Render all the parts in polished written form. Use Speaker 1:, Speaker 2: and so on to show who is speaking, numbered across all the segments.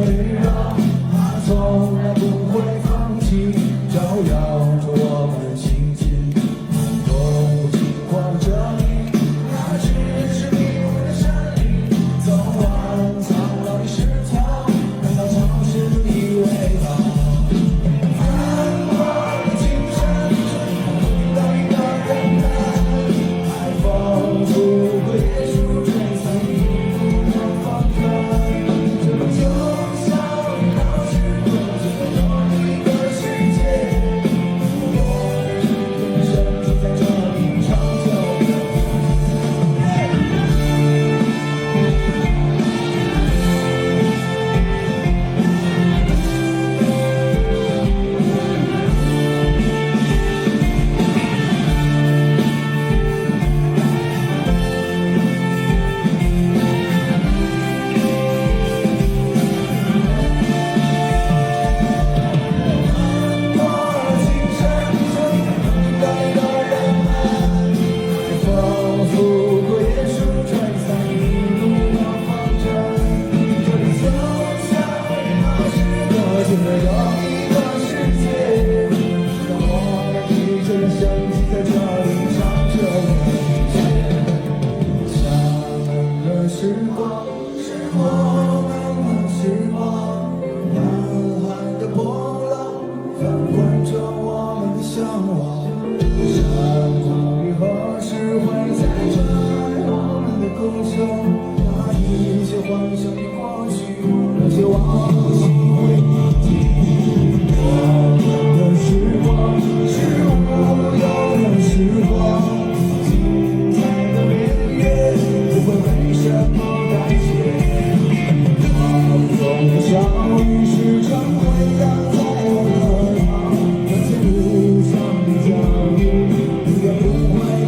Speaker 1: 围绕，它从来不会放弃，照耀着我们心情。动物经过这里，那只是迷雾的山林，走完苍老的石桥，感到城市的味道。繁华的精神，一道一道人们，海风拂过椰树吹散一路的风尘。这里就像一道时光，只有一个世界。我的身体在这里长久的。时光，是我们的时光，南海的波浪翻滚着我们的向往。山谷里何时会再传来我们的歌声？那一些幻想的过去，那些往昔回忆。我们的时光是无忧的时光，精彩的年月不会为什么改写。放纵的笑语时常回荡在我的耳旁，那些路上的脚印永远不会。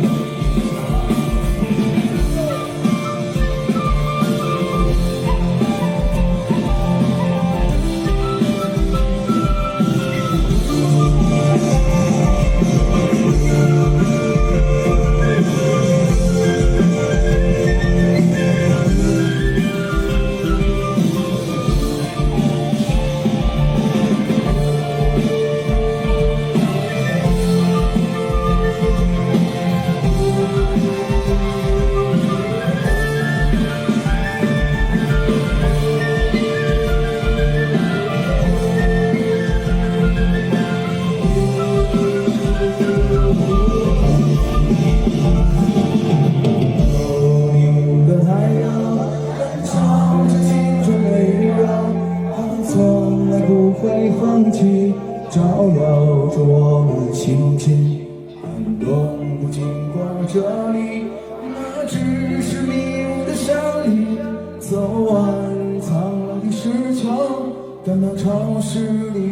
Speaker 1: 会放弃，照耀着我们心情。寒冬不经过这里，那只是迷雾的山林。走完苍老的石桥，感到潮湿里